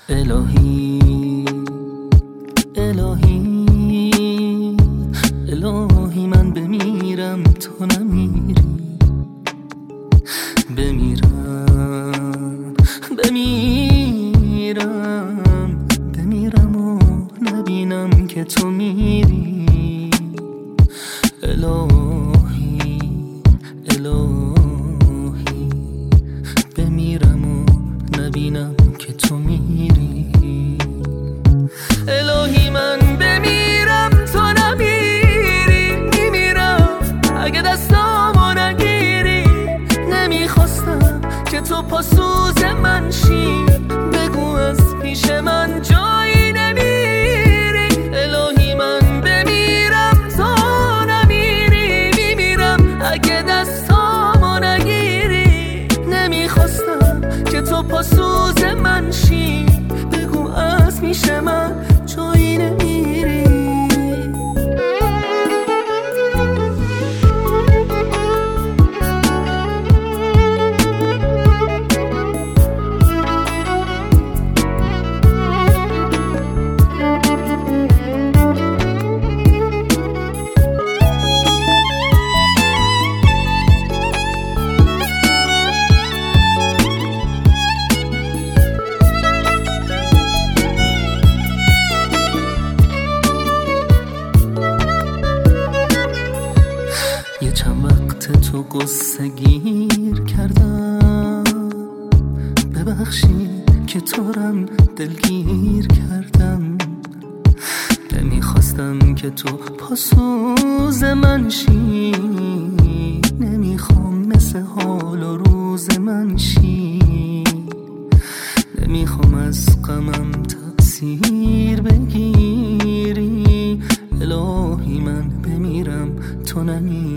الهی الهی الهی من بمیرم تو نمیری، بمیرم بمیرم بمیرم و نبینم که تو میری. الهی الهی بمیرم و نبینم که تو میری. الهی من بمیرم تو نمیری، میمیرم اگه دستامو نگیری. نمیخواستم که تو پاسوز من شی، بگو از پیش من جایی نمیری. الهی من بمیرم تو نمیری، میمیرم اگه دستامو نگیری. نمیخواستم که تو پاسوز من شی، بگو از پیش من جایی نمیری. چند وقت تو قصه گیر کردم، ببخشی که تو رم دلگیر کردم. نمیخواستم که تو پاسوز من شی، نمیخوام مثل حال و روز من شی. نمیخوام از غمم تأثیر بگیری. الهی من بمیرم تو نمیری.